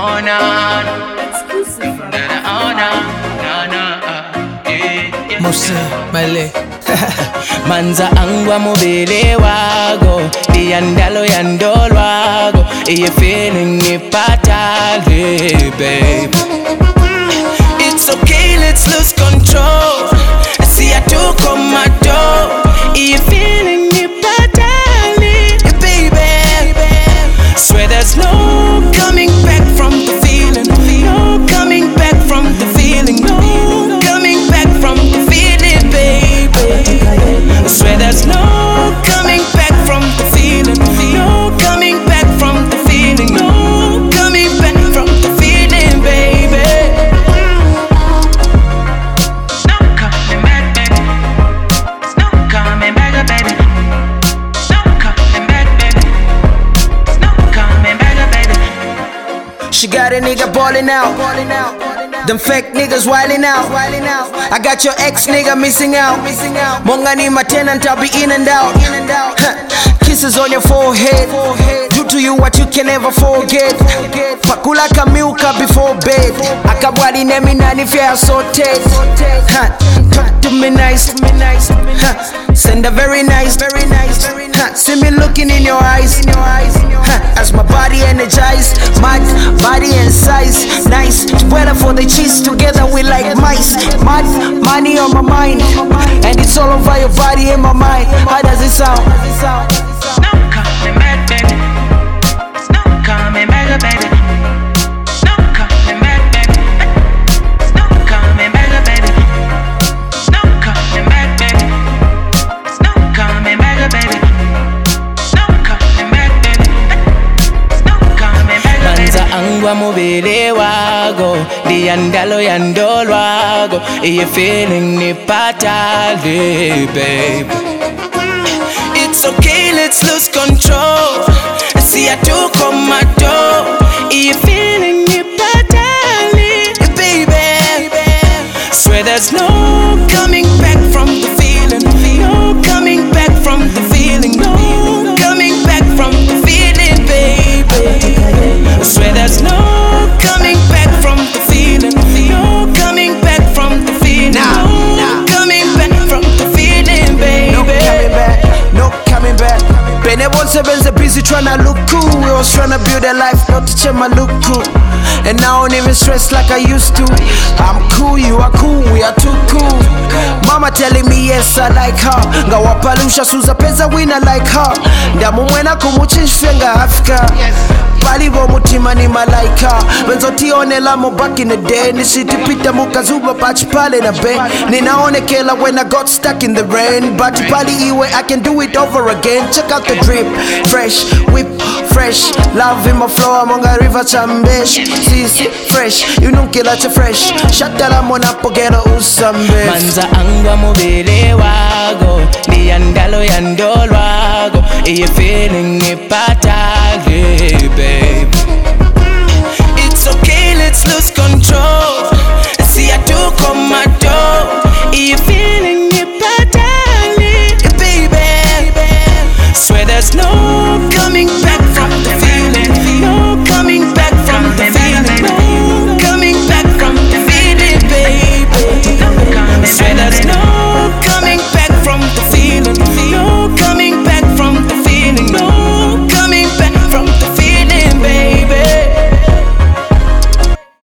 Mose Male Manza angwa mobile wago Diandalo yandolwago Iye feeling ipatale babe. It's okay, let's lose control. See I took on my door. Iye feeling ipatale baby. Swear there's no coming back from the feeling. No coming back from the feeling. No coming back from the feeling, baby. I swear there's no coming back from the feeling. No coming back from the feeling. No coming back from the feeling, baby. No coming back, baby. No coming back, baby. No coming back, baby. No coming back, baby. She got a nigga ballin' out. Them fake niggas wildin' out. I got your ex nigga missing out. Mongani my tenant, I'll be in and out. Kisses on your forehead. Do to you what you can never forget. Pakula kamilka before bed. Akabwadi nemi nani fia sorted. Talk to me nice. Send a very nice. See me looking in your eyes. As my body energized, mad body and size, nice. Together for the cheese, together we like mice. Mad money on my mind, and it's all over your body and my mind. How does it sound? No coming back, baby. No coming back, baby. No coming back, baby. No coming back, baby. No coming back, baby. No coming back, baby. No coming back, baby. No coming back, baby. Manza angwa mobile wago, diandalo yandolwago. Iye feeling ni patale, babe. It's okay, let's lose control. See I took on my door. Iye feeling ni patale, baby. Swear there's no coming back from the feeling. No coming back from the feeling. No coming back from the feeling, baby. Swear there's no coming back from the feeling. No coming back from the feeling. No coming back from the feeling, baby. No coming back. Benebon Seven's busy tryna look cool. We was tryna build a life, not to change my look cool. And now I don't even stress like I used to. I'm cool, you are cool, we are too cool. Mama telling me yes, I like her. Ngawapalusha suza pesa wina like her. Ndamu mwena kumuchinshfenga Africa. Palivo mutima ni malaika. Benzotione mo back in the day. Nisitipita mukazuba patch pale na be. Ninaonekela when I got stuck in the rain. But pali iwe I can do it over again. Check out the drip, fresh, whip, fresh. Love in my flow among a river chambesh. See, fresh, you don't kill at fresh. Shut that mona pogero usambe. Manza angwa mobile wago, diandalo yandolwago. Iye feeling ipatale.